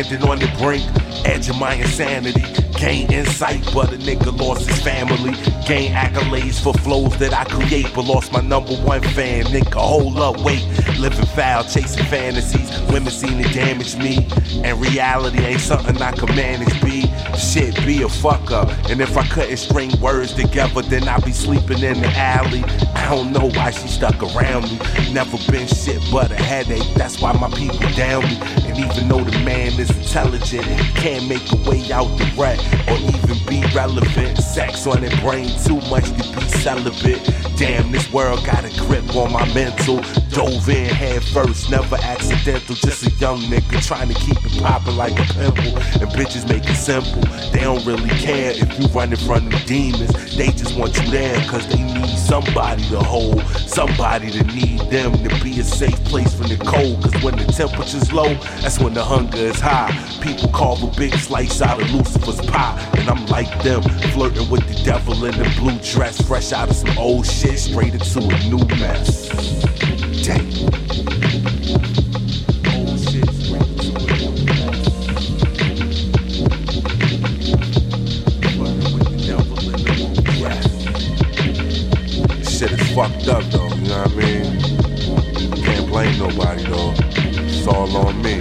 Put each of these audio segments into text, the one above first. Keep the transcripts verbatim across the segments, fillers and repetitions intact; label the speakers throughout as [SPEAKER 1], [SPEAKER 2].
[SPEAKER 1] standing on the brink, edge of my insanity. Gain insight, but a nigga lost his family. Gain accolades for flows that I create, but lost my number one fan. Nigga, hold up, wait. Living foul, chasing fantasies. Women seem to damage me, and reality ain't something I can manage, B. Shit, be a fuck up. And if I couldn't string words together, then I'd be sleeping in the alley. I don't know why she stuck around me. Never been shit but a headache. That's why my people down me. And even though the man is intelligent, can't make a way out the rut or even be relevant. Sex on their brain, too much to be celibate. Damn, this world got a grip on my mental. Dove in head first, never accidental. Just a young nigga trying to keep it poppin' like a pimple. And bitches make it simple. They don't really care if you running from them demons. They just want you there cause they need somebody to hold, somebody to need them to be a safe place from the cold. Cause when the temperature's low, that's when the hunger is high. People carve a big slice out of Lucifer's pie, and I'm like them, flirting with the devil in the blue dress, fresh out of some old shit, straight into a new mess. Damn. Old shit, straight into a new mess. Flirting with the devil in the blue dress. Shit is fucked up though, you know what I mean? Can't blame nobody though. It's all on me.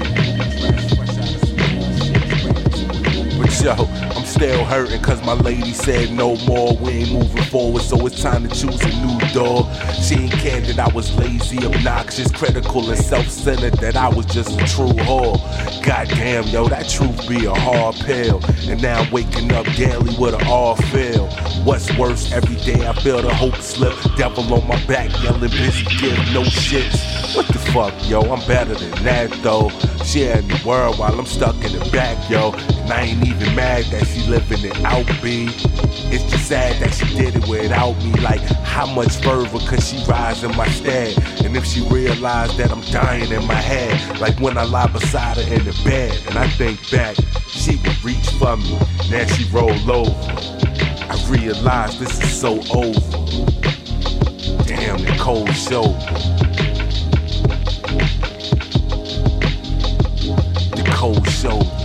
[SPEAKER 1] But yo, I'm still hurting cause my lady said no more. We ain't moving forward, so it's time to choose a new dog. She ain't cared that I was lazy, obnoxious, critical, and self-centered, that I was just a true whore. Goddamn, yo, that truth be a hard pill. And now I'm waking up daily with an all feel. What's worse, every day I feel the hope slip. Devil on my back yelling, busy, give no shits. What the fuck, yo, I'm better than that though. She in the world while I'm stuck in the back, yo. And I ain't even mad that she living it out, B. It's just sad that she did it without me. Like, how much further could she rise in my stead? And if she realized that I'm dying in my head, like when I lie beside her in the bed, and I think back, she would reach for me, now she roll over. I realize this is so over. Damn, the cold shoulder. The cold shoulder.